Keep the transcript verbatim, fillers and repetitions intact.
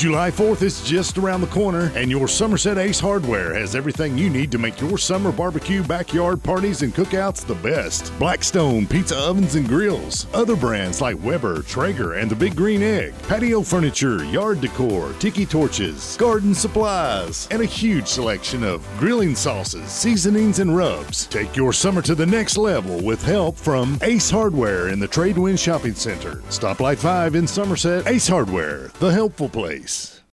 July fourth is just around the corner, and your Somerset Ace Hardware has everything you need to make your summer barbecue, backyard parties, and cookouts the best. Blackstone pizza ovens and grills, other brands like Weber, Traeger, and the Big Green Egg, patio furniture, yard decor, tiki torches, garden supplies, and a huge selection of grilling sauces, seasonings, and rubs. Take your summer to the next level with help from Ace Hardware in the Tradewind Shopping Center. Stoplight five in Somerset. Ace Hardware, the helpful place.